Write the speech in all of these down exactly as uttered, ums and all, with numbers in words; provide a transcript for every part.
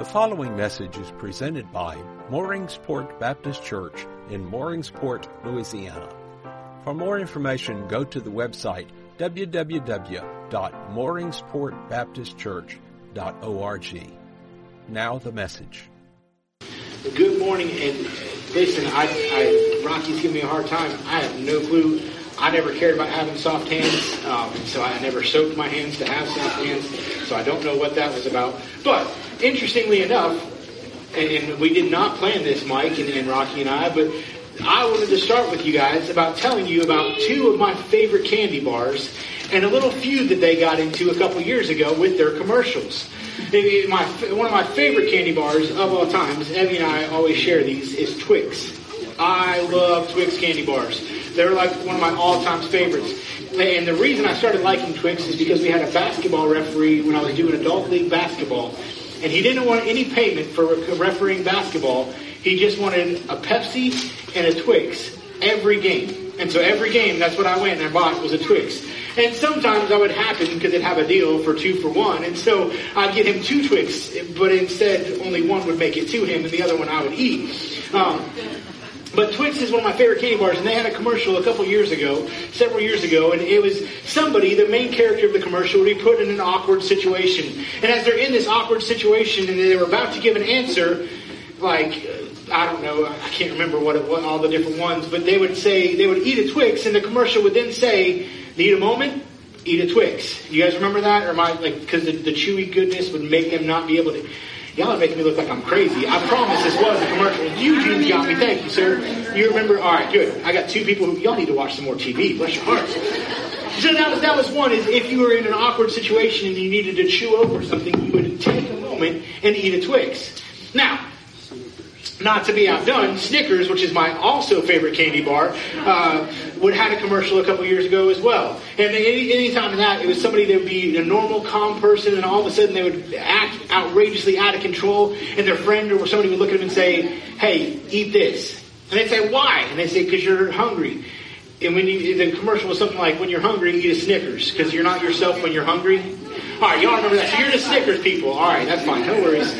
The following message is presented by Mooringsport Baptist Church in Mooringsport, Louisiana. For more information, go to the website w w w dot mooringsport baptist church dot org. Now the message. Good morning, and listen, I, I Rocky's giving me a hard time. I have no clue. I never cared about having soft hands, um, so I never soaked my hands to have soft hands, so I don't know what that was about. But interestingly enough, and we did not plan this, Mike and, and Rocky and I, but I wanted to start with you guys about telling you about two of my favorite candy bars and a little feud that they got into a couple years ago with their commercials. My, one of my favorite candy bars of all time, Evie and I always share these, is Twix. I love Twix candy bars. They're like one of my all-time favorites. And the reason I started liking Twix is because we had a basketball referee when I was doing adult league basketball. And he didn't want any payment for refereeing basketball. He just wanted a Pepsi and a Twix every game. And so every game, that's what I went and I bought was a Twix. And sometimes that would happen because they'd have a deal for two for one. And so I'd get him two Twix, but instead only one would make it to him and the other one I would eat. Um, But Twix is one of my favorite candy bars, and they had a commercial a couple years ago, several years ago, and it was somebody, the main character of the commercial, would be put in an awkward situation. And as they're in this awkward situation and they were about to give an answer, like, I don't know, I can't remember what it was, all the different ones, but they would say, they would eat a Twix, and the commercial would then say, need a moment? Eat a Twix. You guys remember that? Or am I, like, because the, the chewy goodness would make them not be able to... Y'all are making me look like I'm crazy. I promise this was a commercial. Eugene got me. Thank you, sir. You remember? All right, good. I got two people who, y'all need to watch some more T V. Bless your hearts. So that was, that was one, is if you were in an awkward situation and you needed to chew over something, you would take a moment and eat a Twix. Now, not to be outdone, Snickers, which is my also favorite candy bar, uh, would had a commercial a couple years ago as well. And any, any time of that, it was somebody that would be a normal, calm person, and all of a sudden they would act outrageously out of control, and their friend or somebody would look at them and say, hey, eat this. And they'd say, why? And they'd say, because you're hungry. And when you, the commercial was something like, when you're hungry, eat a Snickers, because you're not yourself when you're hungry. All right, y'all remember that. So you're the Snickers people. All right, that's fine. No worries.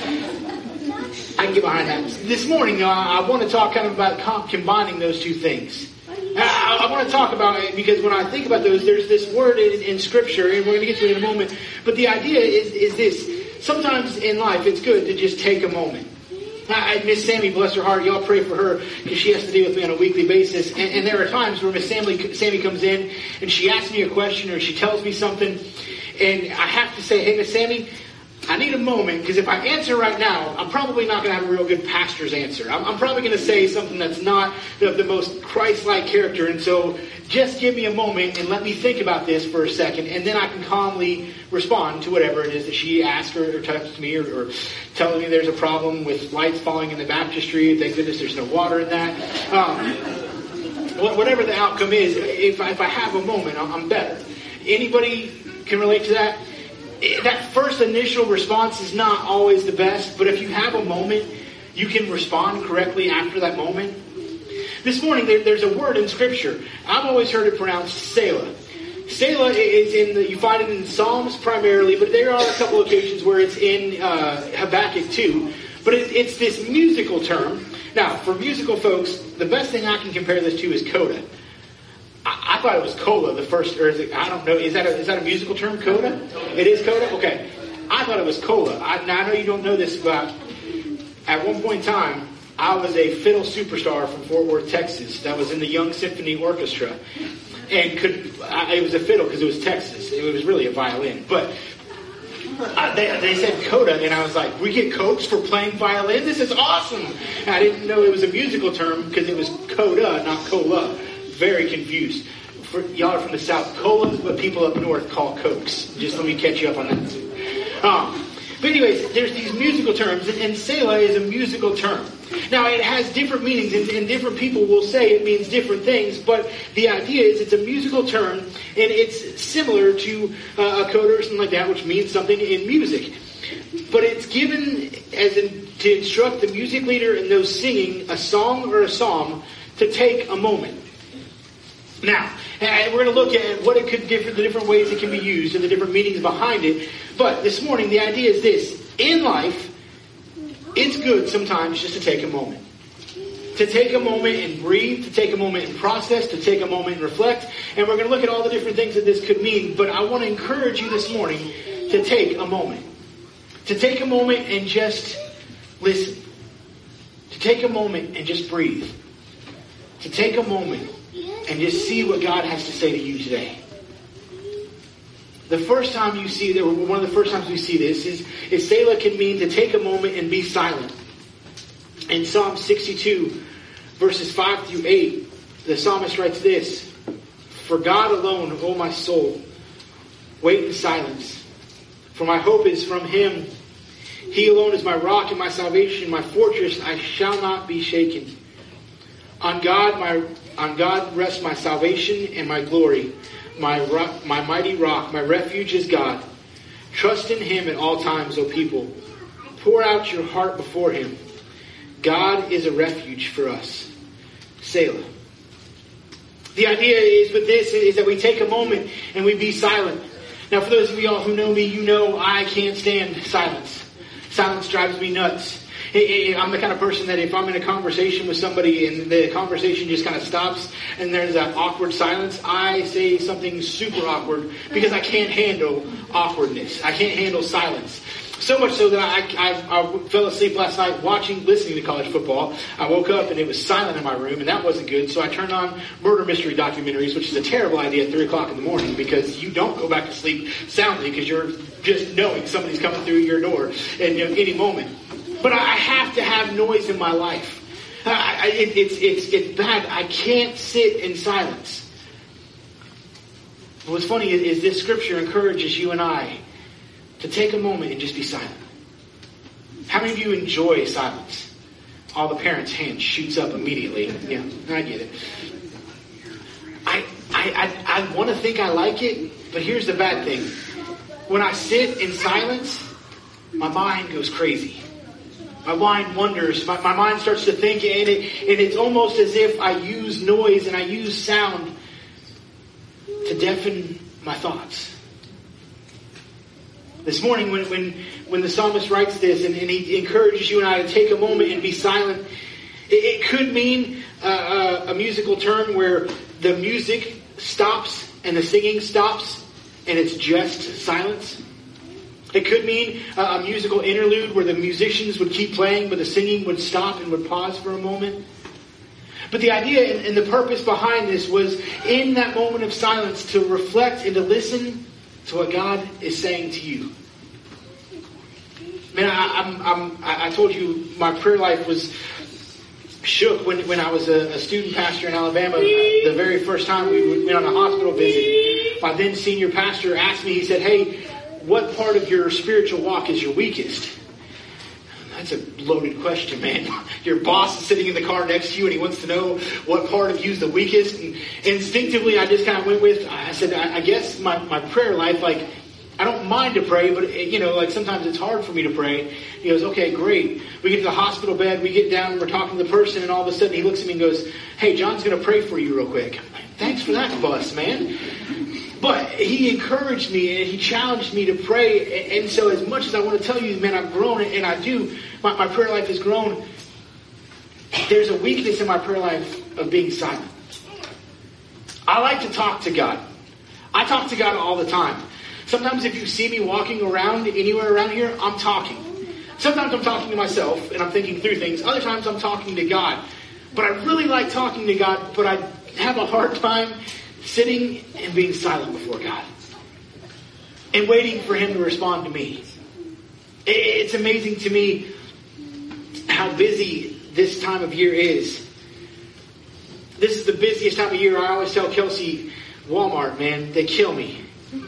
I can get behind that. This morning, uh, I want to talk kind of about comp- combining those two things. I, I want to talk about it because when I think about those, there's this word in, in Scripture, and we're going to get to it in a moment. But the idea is, is this. Sometimes in life, it's good to just take a moment. I, Miss Sammy, bless her heart, y'all pray for her because she has to deal with me on a weekly basis. And, and there are times where Miss Sammy, Sammy comes in and she asks me a question or she tells me something. And I have to say, hey, Miss Sammy, I need a moment, because if I answer right now, I'm probably not going to have a real good pastor's answer. I'm, I'm probably going to say something that's not the, the most Christ-like character. And so just give me a moment and let me think about this for a second, and then I can calmly respond to whatever it is that she asks or, or texts me, or, or telling me there's a problem with lights falling in the baptistry. Thank goodness there's no water in that. Um, whatever the outcome is, if I, if I have a moment, I'm better. Anybody can relate to that? That first initial response is not always the best, but if you have a moment, you can respond correctly after that moment. This morning, there, there's a word in Scripture. I've always heard it pronounced Selah. Selah is in the, you find it in Psalms primarily, but there are a couple occasions where it's in uh, Habakkuk too. But it, it's this musical term. Now, for musical folks, the best thing I can compare this to is coda. I thought it was cola, the first, or is it, I don't know, is that a, is that a musical term, coda? It is coda? Okay. I thought it was cola. I, now, I know you don't know this, but at one point in time, I was a fiddle superstar from Fort Worth, Texas, that was in the Young Symphony Orchestra, and could, I, it was a fiddle because it was Texas. It was really a violin, but I, they, they said coda, and I was like, we get Cokes for playing violin? This is awesome! And I didn't know it was a musical term because it was coda, not cola. Very confused. For y'all are from the South. Cola is what people up north call Cokes. Just let me catch you up on that too. Um, but anyways, there's these musical terms, and, and Selah is a musical term. Now, it has different meanings, and, and different people will say it means different things, but the idea is it's a musical term, and it's similar to uh, a coda or something like that, which means something in music. But it's given as in, to instruct the music leader and those singing a song or a psalm to take a moment. Now, and we're going to look at what it could different, the different ways it can be used and the different meanings behind it. But this morning, the idea is this. In life, it's good sometimes just to take a moment. To take a moment and breathe, to take a moment and process, to take a moment and reflect. And we're going to look at all the different things that this could mean. But I want to encourage you this morning to take a moment. To take a moment and just listen. To take a moment and just breathe. To take a moment and just see what God has to say to you today. The first time you see, one of the first times we see this is, is Selah can mean to take a moment and be silent. In Psalm sixty-two, verses five through eight, the psalmist writes this: "For God alone, O my soul, wait in silence. For my hope is from Him. He alone is my rock and my salvation, my fortress. I shall not be shaken. On God, my on God rests my salvation and my glory. My rock, my mighty rock, my refuge is God. Trust in Him at all times, O people. Pour out your heart before Him. God is a refuge for us." Selah. The idea is with this is that we take a moment and we be silent. Now, for those of y'all who know me, you know I can't stand silence. Silence drives me nuts. I'm the kind of person that if I'm in a conversation with somebody and the conversation just kind of stops and there's that awkward silence, I say something super awkward because I can't handle awkwardness. I can't handle silence. So much so that I, I, I fell asleep last night watching, listening to college football. I woke up and it was silent in my room, and that wasn't good. So I turned on murder mystery documentaries, which is a terrible idea at three o'clock in the morning because you don't go back to sleep soundly because you're just knowing somebody's coming through your door at you know, any moment. But I have to have noise in my life. I, I, it, it's, it's, it's bad. I can't sit in silence. But what's funny is, is this scripture encourages you and I to take a moment and just be silent. How many of you enjoy silence? All the parents' hand shoots up immediately. Yeah, I get it. I, I, I, I want to think I like it, but here's the bad thing. When I sit in silence, my mind goes crazy. My mind wanders. My, my mind starts to think, and, it, and it's almost as if I use noise and I use sound to deafen my thoughts. This morning, when when, when the psalmist writes this and, and he encourages you and I to take a moment and be silent, it, it could mean uh, a, a musical term where the music stops and the singing stops and it's just silence. It could mean a, a musical interlude where the musicians would keep playing but the singing would stop and would pause for a moment. But the idea and, and the purpose behind this was in that moment of silence to reflect and to listen to what God is saying to you. Man, I, I'm, I'm, I told you my prayer life was shook when, when I was a, a student pastor in Alabama. The very first time we went on a hospital visit, my then senior pastor asked me, he said, "Hey, what part of your spiritual walk is your weakest?" That's a loaded question, man. Your boss is sitting in the car next to you and he wants to know what part of you is the weakest. And instinctively, I just kind of went with, I said, I, I guess my, my prayer life, like, I don't mind to pray, but, it, you know, like sometimes it's hard for me to pray. He goes, "Okay, great." We get to the hospital bed, we get down, and we're talking to the person, and all of a sudden he looks at me and goes, "Hey, John's going to pray for you real quick." I'm like, "Thanks for that bus, man." But he encouraged me and he challenged me to pray. And so as much as I want to tell you, man, I've grown, and I do, my, my prayer life has grown. There's a weakness in my prayer life of being silent. I like to talk to God. I talk to God all the time. Sometimes if you see me walking around anywhere around here, I'm talking. Sometimes I'm talking to myself and I'm thinking through things. Other times I'm talking to God. But I really like talking to God, but I have a hard time sitting and being silent before God and waiting for Him to respond to me. It's amazing to me how busy this time of year is. This is the busiest time of year. I always tell Kelsey, Walmart, man, they kill me.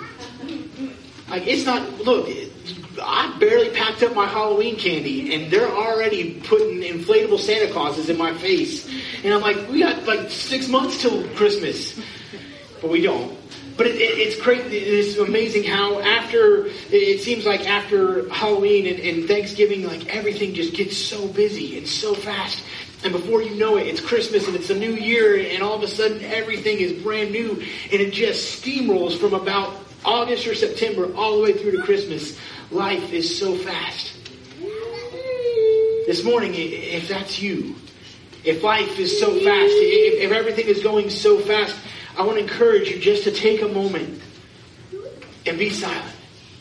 Like, it's not, look, I barely packed up my Halloween candy and they're already putting inflatable Santa Clauses in my face. And I'm like, we got like six months till Christmas. But we don't. But it, it, it's great. It's amazing how after, it seems like after Halloween and, and Thanksgiving, like everything just gets so busy and so fast. And before you know it, it's Christmas and it's a new year. And all of a sudden, everything is brand new. And it just steamrolls from about August or September all the way through to Christmas. Life is so fast. This morning, if that's you, if life is so fast, if, if everything is going so fast, I want to encourage you just to take a moment and be silent.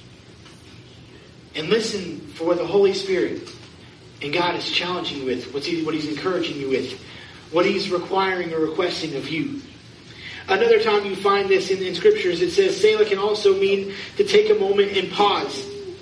And listen for what the Holy Spirit and God is challenging you with, what's he, what He's encouraging you with, what He's requiring or requesting of you. Another time you find this in, in Scriptures, it says Selah can also mean to take a moment and pause.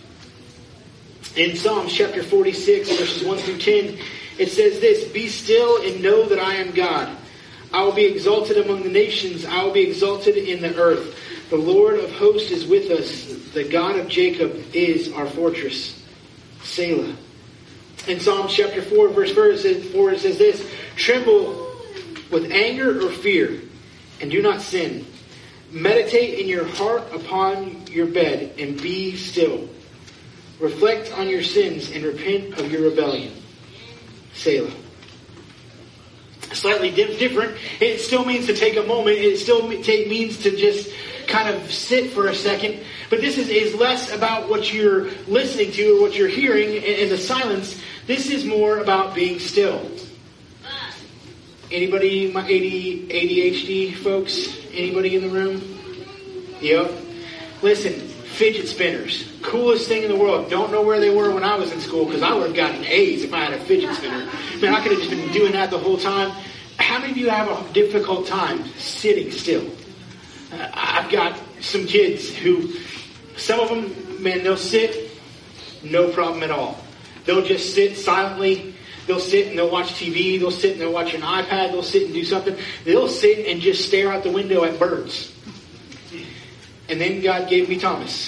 In Psalms chapter forty-six, verses one through ten, it says this, "Be still and know that I am God. I will be exalted among the nations. I will be exalted in the earth. The Lord of hosts is with us. The God of Jacob is our fortress." Selah. In Psalms chapter four, verse four, it says this, "Tremble with anger or fear, and do not sin. Meditate in your heart upon your bed, and be still. Reflect on your sins and repent of your rebellion." Selah. Slightly different. It still means to take a moment. It still means to just kind of sit for a second. But this is, is less about what you're listening to or what you're hearing in the silence. This is more about being still. Anybody, my A D H D folks? Anybody in the room? Yep. Listen, fidget spinners. Coolest thing in the world. Don't know where they were when I was in school because I would have gotten A's if I had a fidget spinner. Man, I could have just been doing that the whole time. How many of you have a difficult time sitting still? Uh, I've got some kids who, some of them, man, they'll sit, no problem at all. They'll just sit silently. They'll sit and they'll watch T V. They'll sit and they'll watch an iPad. They'll sit and do something. They'll sit and just stare out the window at birds. And then God gave me Thomas.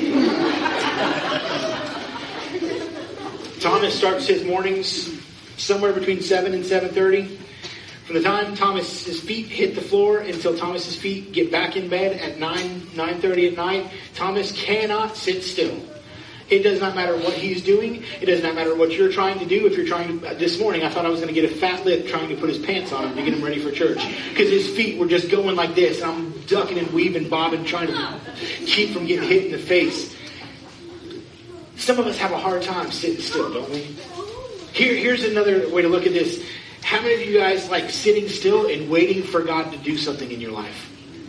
Thomas starts his mornings somewhere between seven and seven thirty. From the time Thomas's feet hit the floor until Thomas's feet get back in bed at nine, nine thirty at night, Thomas cannot sit still. It does not matter what he's doing. It does not matter what you're trying to do. If you're trying to, this morning I thought I was going to get a fat lip trying to put his pants on him to get him ready for church. Because his feet were just going like this. And I'm ducking and weaving, bobbing, trying to keep from getting hit in the face. Some of us have a hard time sitting still, don't we? Here, here's another way to look at this. How many of you guys like sitting still and waiting for God to do something in your life?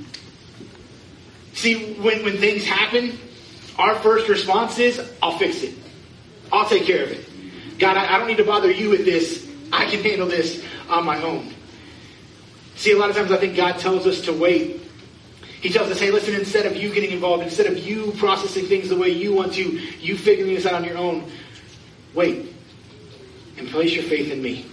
See, when, when things happen, our first response is, I'll fix it. I'll take care of it. God, I, I don't need to bother you with this. I can handle this on my own. See, a lot of times I think God tells us to wait. He tells us, hey, listen, instead of you getting involved, instead of you processing things the way you want to, you figuring this out on your own, wait and place your faith in me.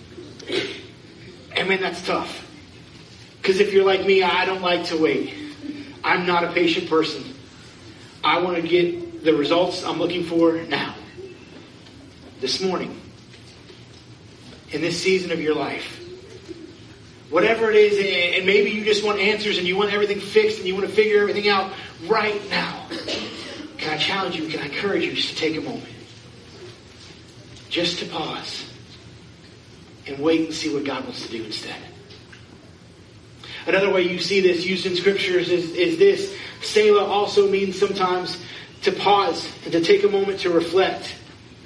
And man, that's tough. Because if you're like me, I don't like to wait. I'm not a patient person. I want to get the results I'm looking for now. This morning. In this season of your life. Whatever it is, and maybe you just want answers and you want everything fixed and you want to figure everything out right now. Can I challenge you? Can I encourage you just to take a moment? Just to pause. And wait and see what God wants to do instead. Another way you see this used in scriptures is, is this. Selah also means sometimes to pause and to take a moment to reflect.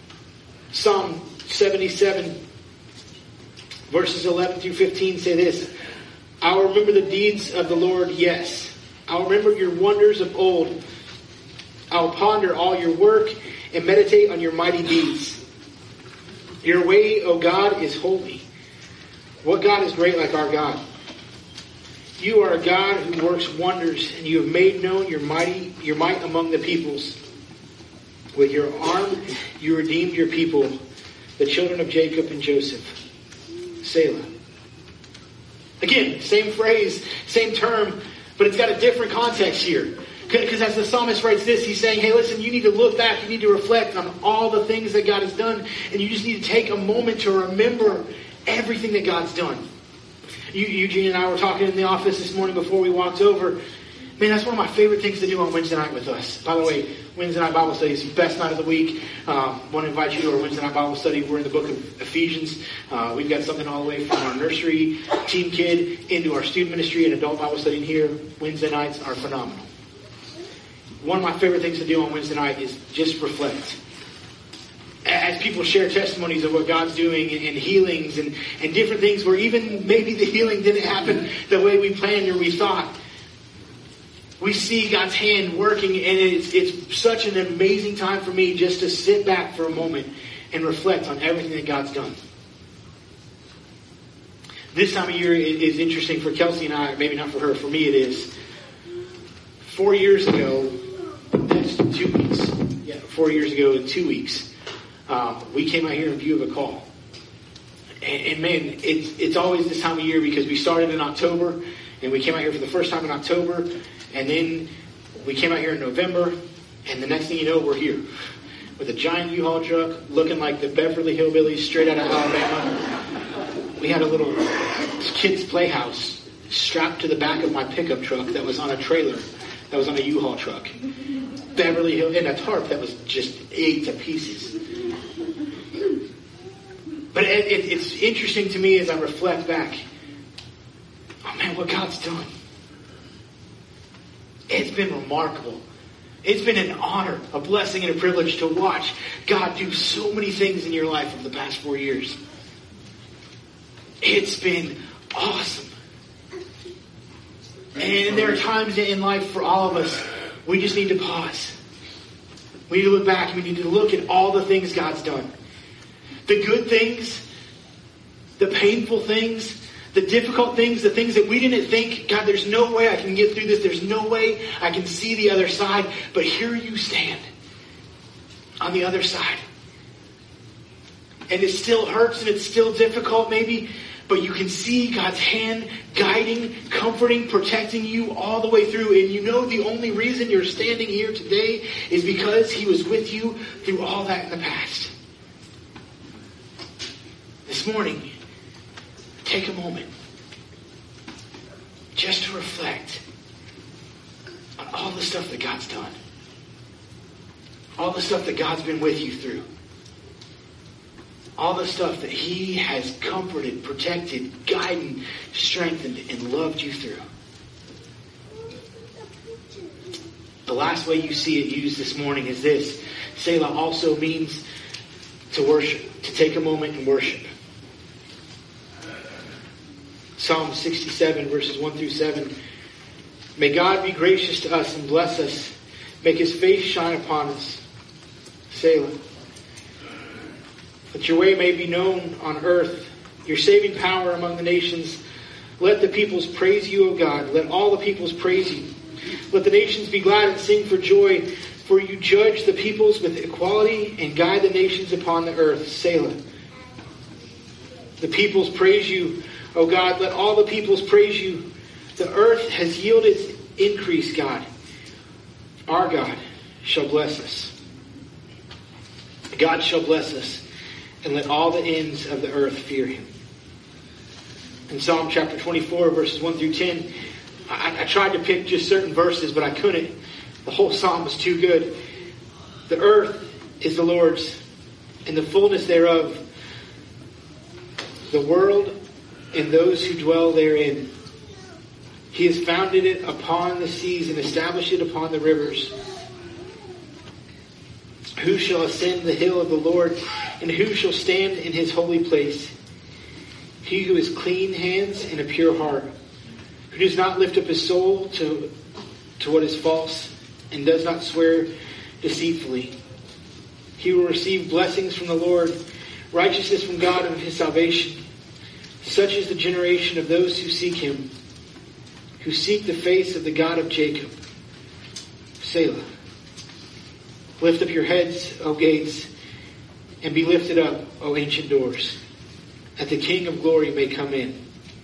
Psalm seventy-seven, verses eleven through fifteen say this. I will remember the deeds of the Lord, yes. I will remember your wonders of old. I will ponder all your work and meditate on your mighty deeds. Your way, O God, is holy. What God is great like our God? You are a God who works wonders, and you have made known your mighty, your might among the peoples. With your arm, you redeemed your people, the children of Jacob and Joseph. Selah. Again, same phrase, same term, but it's got a different context here. Because as the psalmist writes this, he's saying, hey, listen, you need to look back, you need to reflect on all the things that God has done, and you just need to take a moment to remember everything that God's done. Eugene and I were talking in the office this morning before we walked over. Man, that's one of my favorite things to do on Wednesday night with us. By the way, Wednesday night Bible study is the best night of the week. Um, want to invite you to our Wednesday night Bible study. We're in the book of Ephesians. Uh, we've got something all the way from our nursery team kid into our student ministry and adult Bible study in here. Wednesday nights are phenomenal. One of my favorite things to do on Wednesday night is just reflect as people share testimonies of what God's doing and, and healings and, and different things where even maybe the healing didn't happen the way we planned or we thought. We see God's hand working, and it's, it's such an amazing time for me just to sit back for a moment and reflect on everything that God's done. This time of year is interesting for Kelsey and I, maybe not for her, for me it is. Four years ago, that's two weeks. Yeah, four years ago in two weeks, um, we came out here in view of a call. And, and man, it's it's always this time of year because we started in October, and we came out here for the first time in October, and then we came out here in November, and the next thing you know, we're here. With a giant U-Haul truck, looking like the Beverly Hillbillies straight out of Alabama. We had a little kids' playhouse strapped to the back of my pickup truck that was on a trailer, that was on a U-Haul truck. Beverly Hills, and a tarp that was just ate to pieces. But it, it, it's interesting to me as I reflect back. Oh man, what God's done. It's been remarkable. It's been an honor, a blessing, and a privilege to watch God do so many things in your life over the past four years. It's been awesome. And there are times in life for all of us, we just need to pause. We need to look back and we need to look at all the things God's done. The good things, the painful things, the difficult things, the things that we didn't think, God, there's no way I can get through this. There's no way I can see the other side. But here you stand on the other side. And it still hurts and it's still difficult maybe, but you can see God's hand guiding, comforting, protecting you all the way through. And you know the only reason you're standing here today is because He was with you through all that in the past. This morning, take a moment just to reflect on all the stuff that God's done. All the stuff that God's been with you through. All the stuff that He has comforted, protected, guided, strengthened, and loved you through. The last way you see it used this morning is this. Selah also means to worship, to take a moment and worship. Psalm sixty-seven, verses one through seven. May God be gracious to us and bless us. Make His face shine upon us. Selah. That your way may be known on earth, your saving power among the nations. Let the peoples praise you, O God. Let all the peoples praise you. Let the nations be glad and sing for joy, for you judge the peoples with equality and guide the nations upon the earth. Selah. The peoples praise you, O God. Let all the peoples praise you. The earth has yielded increase, God. Our God shall bless us. God shall bless us. And let all the ends of the earth fear Him. In Psalm chapter twenty-four, verses one through ten, I, I tried to pick just certain verses, but I couldn't. The whole psalm was too good. The earth is the Lord's, and the fullness thereof, the world and those who dwell therein. He has founded it upon the seas and established it upon the rivers. Who shall ascend the hill of the Lord, and who shall stand in His holy place? He who has clean hands and a pure heart, who does not lift up his soul to, to what is false, and does not swear deceitfully. He will receive blessings from the Lord, righteousness from God of His salvation. Such is the generation of those who seek Him, who seek the face of the God of Jacob. Selah. Lift up your heads, O gates, and be lifted up, O ancient doors, that the King of glory may come in.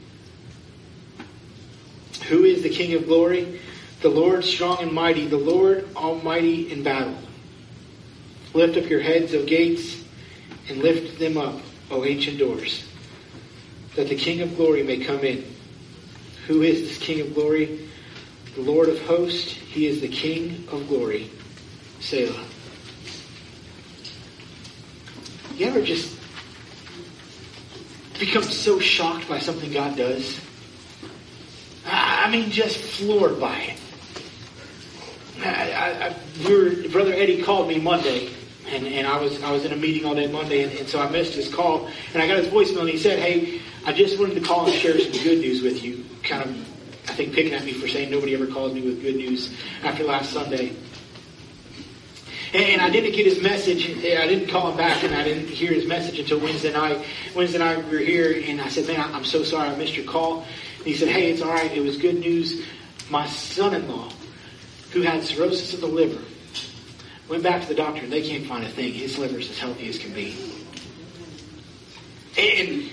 Who is the King of glory? The Lord strong and mighty, the Lord almighty in battle. Lift up your heads, O gates, and lift them up, O ancient doors, that the King of glory may come in. Who is this King of glory? The Lord of hosts. He is the King of glory. Selah. You ever just become so shocked by something God does? I mean, just floored by it. I, I, I, we were, Brother Eddie called me Monday, And, and I was I was in a meeting all day Monday, and, and so I missed his call. And I got his voicemail, and he said, hey, I just wanted to call and share some good news with you. Kind of, I think, picking at me for saying nobody ever calls me with good news after last Sunday. And, and I didn't get his message. I didn't call him back, and I didn't hear his message until Wednesday night. Wednesday night we were here, and I said, man, I'm so sorry I missed your call. And he said, hey, it's all right. It was good news. My son-in-law, who had cirrhosis of the liver, went back to the doctor, and they can't find a thing. His liver's as healthy as can be. And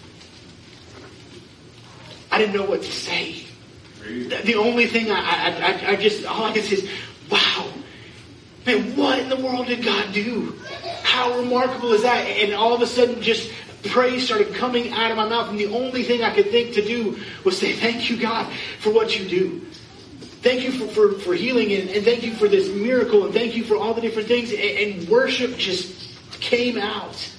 I didn't know what to say. The only thing I, I, I, I just, all I could say is, wow, man, what in the world did God do? How remarkable is that? And all of a sudden, just praise started coming out of my mouth, and the only thing I could think to do was say, thank you, God, for what you do. Thank you for, for, for healing, and, and thank you for this miracle, and thank you for all the different things. And, and worship just came out.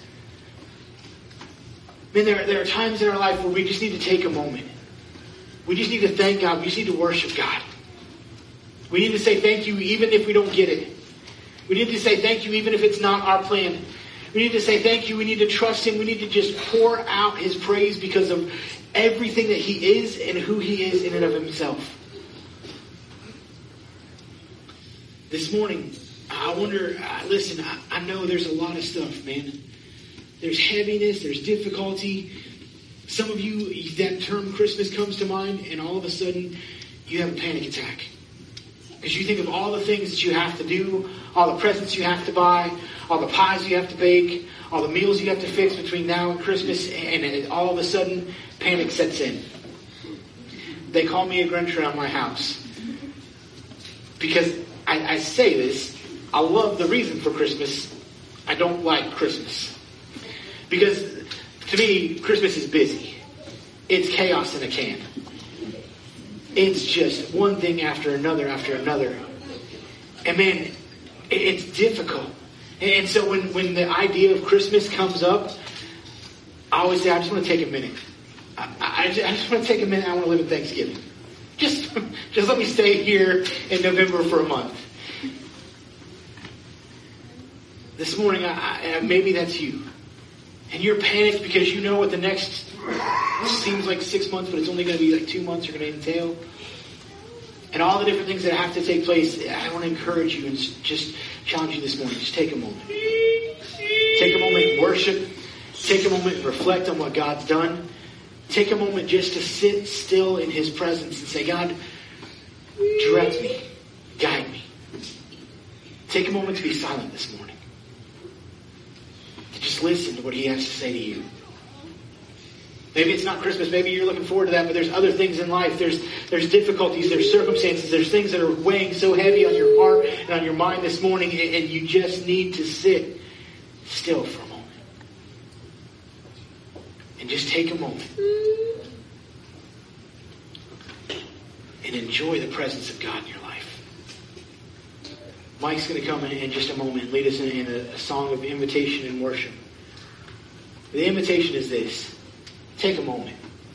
Man, there, there are times in our life where we just need to take a moment. We just need to thank God. We just need to worship God. We need to say thank you even if we don't get it. We need to say thank you even if it's not our plan. We need to say thank you. We need to trust Him. We need to just pour out His praise because of everything that He is and who He is in and of Himself. This morning, I wonder, uh, listen, I, I know there's a lot of stuff, man. There's heaviness, there's difficulty. Some of you, that term Christmas comes to mind, and all of a sudden, you have a panic attack. Because you think of all the things that you have to do, all the presents you have to buy, all the pies you have to bake, all the meals you have to fix between now and Christmas, and all of a sudden, panic sets in. They call me a Grinch around my house. Because I, I say this, I love the reason for Christmas. I don't like Christmas. Because to me, Christmas is busy. It's chaos in a can. It's just one thing after another after another. And man, it's difficult. And so when, when the idea of Christmas comes up, I always say, I just want to take a minute. I, I, just, I just want to take a minute. I want to live in Thanksgiving. Just, just let me stay here in November for a month. This morning, I, I, maybe that's you. And you're panicked because you know what the next seems like six months, but it's only going to be like two months are going to entail. And all the different things that have to take place, I want to encourage you and just challenge you this morning. Just take a moment. Take a moment and worship. Take a moment and reflect on what God's done. Take a moment just to sit still in His presence and say, God, direct me. Guide me. Take a moment to be silent this morning. To just listen to what He has to say to you. Maybe it's not Christmas. Maybe you're looking forward to that, but there's other things in life. There's there's difficulties. There's circumstances. There's things that are weighing so heavy on your heart and on your mind this morning, and, and you just need to sit still for a moment. And just take a moment and enjoy the presence of God in your life. Mike's going to come in, in just a moment and lead us in, in a, a song of invitation and worship. The invitation is this. Take a moment.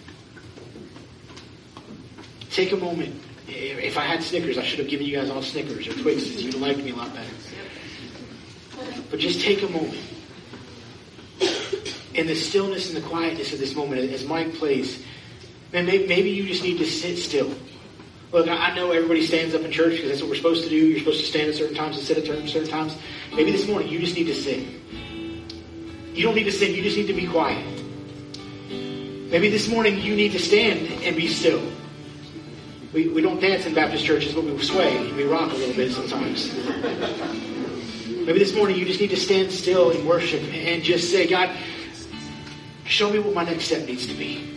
Take a moment. If I had Snickers, I should have given you guys all Snickers or Twixes. You'd have liked me a lot better. But just take a moment. In the stillness and the quietness of this moment, as Mike plays, man, maybe, maybe you just need to sit still. Look, I know everybody stands up in church because that's what we're supposed to do. You're supposed to stand at certain times and sit at certain times. Maybe this morning you just need to sit. You don't need to sing. You just need to be quiet. Maybe this morning you need to stand and be still. We we don't dance in Baptist churches, but we sway and we rock a little bit sometimes. Maybe this morning you just need to stand still and worship and just say, God, show me what my next step needs to be.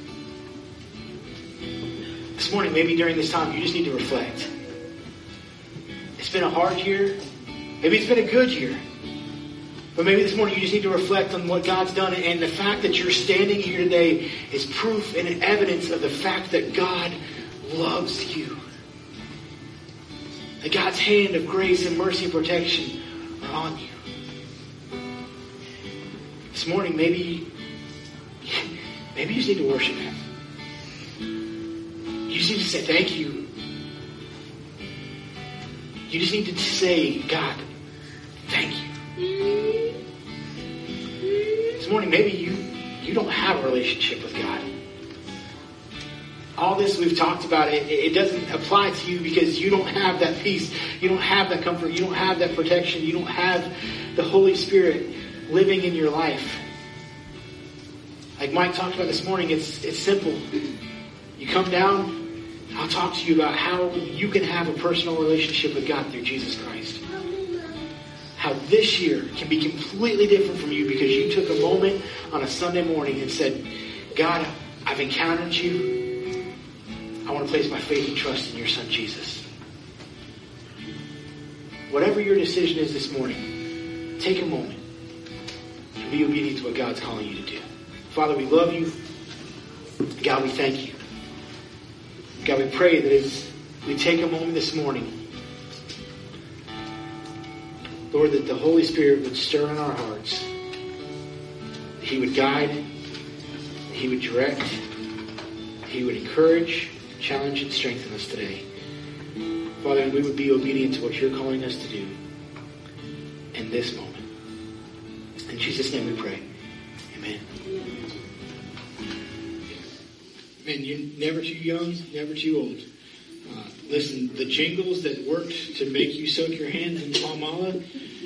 This morning, maybe during this time, you just need to reflect. It's been a hard year. Maybe it's been a good year. But maybe this morning you just need to reflect on what God's done. And the fact that you're standing here today is proof and evidence of the fact that God loves you. That God's hand of grace and mercy and protection are on you. This morning, maybe, maybe you just need to worship Him. You just need to say thank you. You just need to say, God, thank you. This morning, maybe you, you don't have a relationship with God. All this we've talked about, it, it doesn't apply to you because you don't have that peace. You don't have that comfort. You don't have that protection. You don't have the Holy Spirit living in your life. Like Mike talked about this morning, it's it's simple. You come down, I'll talk to you about how you can have a personal relationship with God through Jesus Christ. How this year can be completely different from you because you took a moment on a Sunday morning and said, God, I've encountered you. I want to place my faith and trust in your Son, Jesus. Whatever your decision is this morning, take a moment and be obedient to what God's calling you to do. Father, we love you. God, we thank you. God, we pray that as we take a moment this morning, Lord, that the Holy Spirit would stir in our hearts. That He would guide. That He would direct. That He would encourage, challenge, and strengthen us today. Father, and we would be obedient to what you're calling us to do in this moment. In Jesus' name we pray. Amen. Man, you're never too young, never too old. Uh, listen, the jingles that worked to make you soak your hands in Palmolive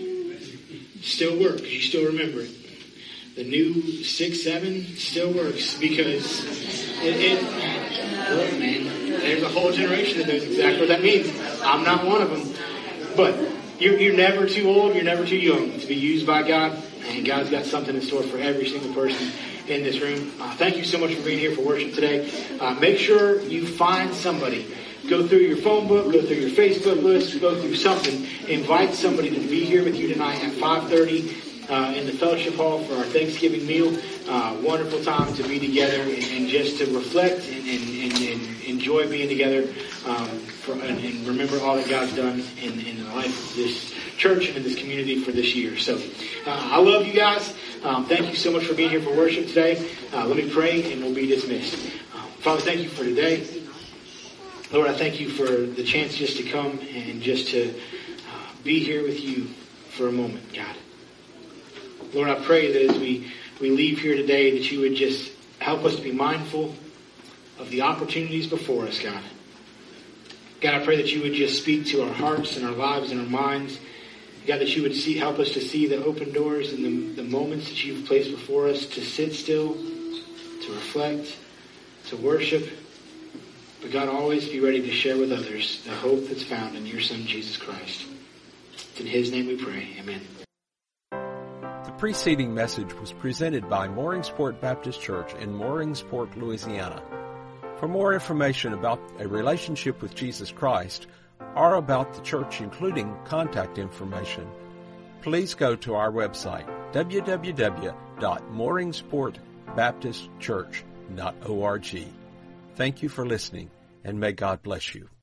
still work because you still remember it. The new six seven still works because it, it look, man, there's a whole generation that knows exactly what that means. I'm not one of them. But you're, you're never too old, you're never too young to be used by God. And God's got something in store for every single person in this room. Uh, thank you so much for being here for worship today. Uh, make sure you find somebody. Go through your phone book, go through your Facebook list, go through something. Invite somebody to be here with you tonight at five thirty uh, in the fellowship hall for our Thanksgiving meal. Uh, wonderful time to be together and, and just to reflect and, and, and, and enjoy being together um, for, and, and remember all that God's done in, in the life of this church and in this community for this year. So uh, I love you guys. Um, thank you so much for being here for worship today. Uh, let me pray and we'll be dismissed. Uh, Father, thank you for today. Lord, I thank you for the chance just to come and just to uh, be here with you for a moment, God. Lord, I pray that as we, we leave here today that you would just help us to be mindful of the opportunities before us, God. God, I pray that you would just speak to our hearts and our lives and our minds. God, that you would see, help us to see the open doors and the, the moments that you've placed before us to sit still, to reflect, to worship. But God, always be ready to share with others the hope that's found in your Son, Jesus Christ. It's in his name we pray. Amen. The preceding message was presented by Mooringsport Baptist Church in Mooringsport, Louisiana. For more information about a relationship with Jesus Christ or about the church, including contact information, please go to our website, w w w dot mooringsport baptist church dot org. Thank you for listening, and may God bless you.